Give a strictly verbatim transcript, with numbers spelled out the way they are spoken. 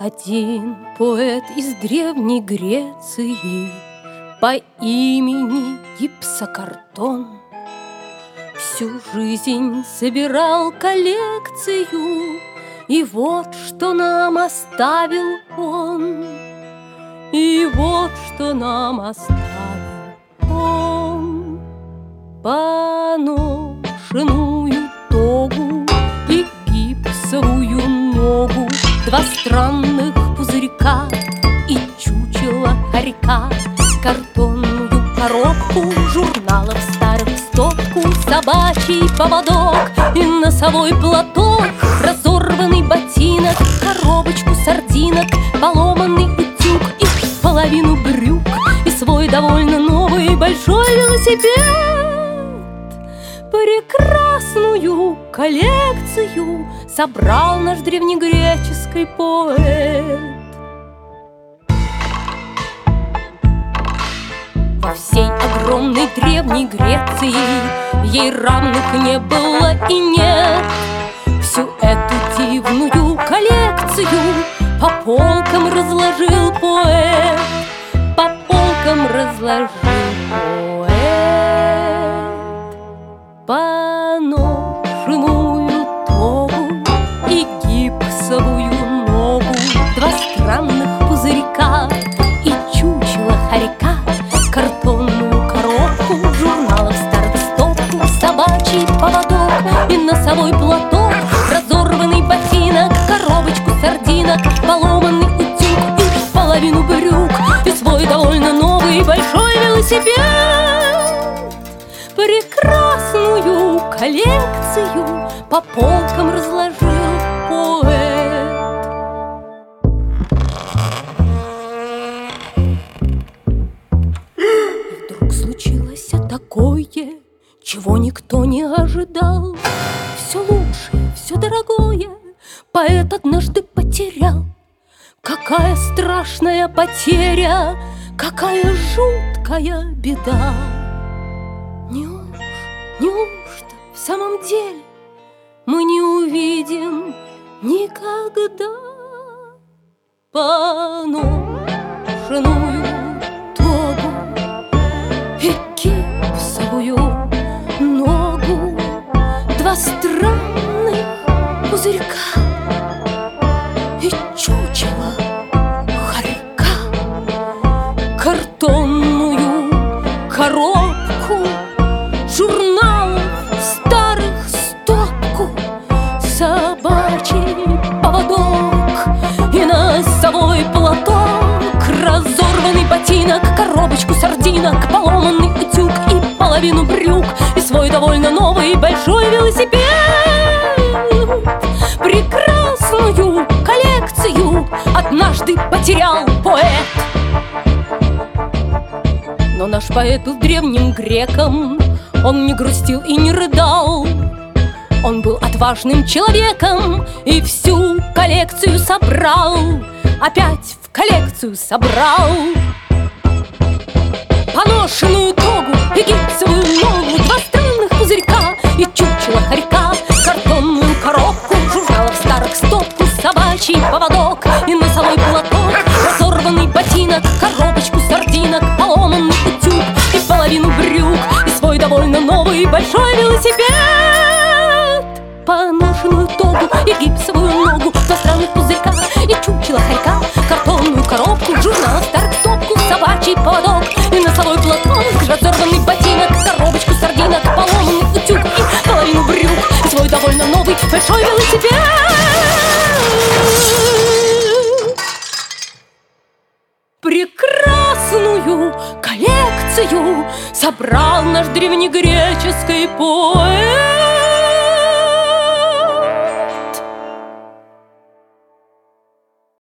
Один поэт из Древней Греции по имени Гипсокартон всю жизнь собирал коллекцию, и вот что нам оставил он, и вот что нам оставил он. Поношенную тогу и гипсовую ногу, два странных пузырька и чучело хорька, картонную коробку журналов старых в стопку, собачий поводок и носовой платок, разорванный ботинок, коробочку сардинок, поломанный утюг и половину брюк, и свой довольно новый большой велосипед. Прекрасную коллекцию собрал наш древнегреческий поэт. Во всей огромной Древней Греции ей равных не было и нет. Всю эту дивную коллекцию по полкам разложил поэт, по полкам разложил поэт. Поношенную тогу и гипсовую ногу, два странных пузырька и чучело хорька, картонную коробку журналов старых в стопку, собачий поводок и носовой платок, разорванный ботинок, коробочку сардинок, поломанный утюг и половину брюк, и свой довольно новый большой велосипед. Прекрасную коллекцию по полкам разложил поэт. И вдруг случилось такое, чего никто не ожидал. Все лучшее, все дорогое поэт однажды потерял. Какая страшная потеря, какая жуткая беда! Неуж, неужто в самом деле мы не увидим никогда поношенную тогу и гипсовую ногу, два странных пузырька и чучело хорька, картонную коробку журналов старых стопку, собачий поводок и носовой платок, разорванный ботинок, коробочку сардинок, поломанный утюг и половину брюк, и свой довольно новый большой велосипед. Прекрасную коллекцию однажды потерял поэт. Но наш поэт был древним греком, он не грустил и не рыдал. Он был отважным человеком и всю коллекцию собрал, опять в коллекцию собрал. Поношенную тогу и гипсовую ногу, два странных пузырька и чучело хорька, картонную коробку журналов старых стопку, собачий поводок и носовой платок, разорванный ботинок, коробочку сардинок, поломанный утюг и половину брюк, и свой довольно новый большой велосипед. Поношенную тогу и гипсовую ногу, два странных пузырька и чучело хорька, картонную коробку журналов старых стопку, собачий поводок и носовой платок, разорванный ботинок, коробочку сардинок, поломанный утюг и половину брюк, и свой довольно новый большой велосипед. Прекрасную коллекцию собрал наш древнегреческий поэт.